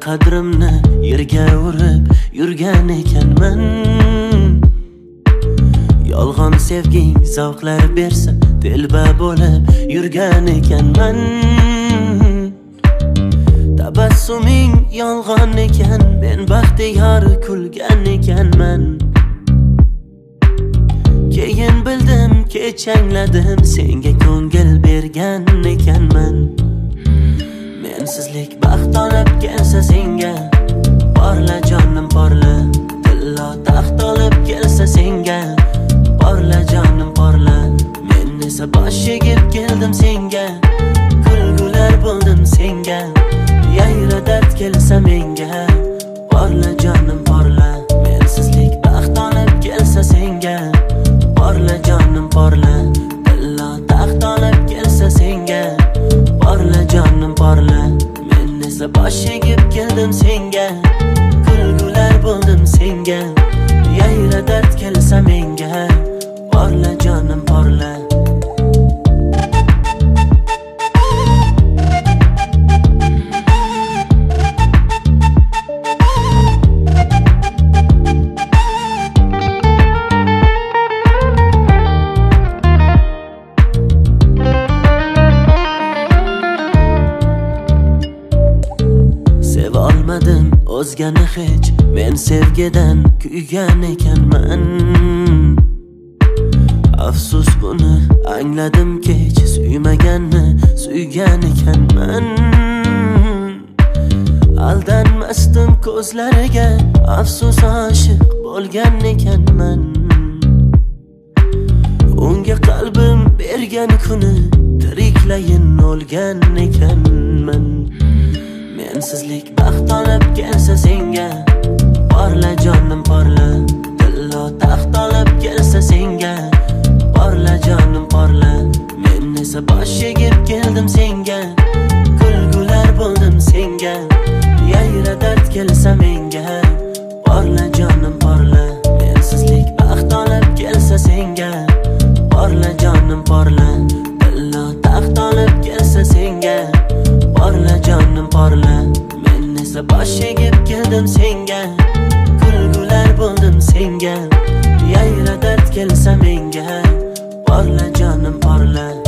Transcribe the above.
qadrimni yerga urib yurgan ekanman. Yolg'on sevging zavqlar bersa telba bo'lib yurgan ekanman. Tabassuming yolg'on ekan, men baxtiyor kulgan ekanman. Keyin bildim, kech angladim, senga ko'ngil bergan ekanman. Mensizlik baxt olib kelsa senga, porla jonim porla. Tillo taxt olib kelsa senga, porla jonim porla. Men esa bosh egib keldim senga, kulgular bo'ldim senga. Yayra dard kelsa menga, porla jonim porla. Mensizlik baxt olib kelsa senga, porla jonim porla. Tillo taxt olib kelsa senga, porla jonim porla. Men esa bosh egib keldim senga, kulgular bo'ldim senga. Yayra dard kelsa menga, porla jonim porla. Olmadim o'zgani hech, men sevgidan kuygan ekanman. Afsus buni angladim kech, suymaganni suygan ekanman. Aldanmasdim ko'zlariga, afsus oshiq bo'lgan ekanman. Unga qalbim bergan kuni tiriklayin o'lgan ekanman. Mensizlik baxt olib kelsa senga, porla jonim porla. Tillo taxt olib kelsa senga, porla jonim porla. Men esa bosh egib keldim senga, kulgular bo'ldim senga. Yayra dard kelsa menga, porla jonim porla. Mensizlik baxt olib kelsa senga, porla jonim porla. Tillo taxt olib kelsa senga, porla jonim porla. Men esa bosh egib keldim senga, kulgular bo'ldim senga. Yayra dard kelsa menga, porla jonim porla.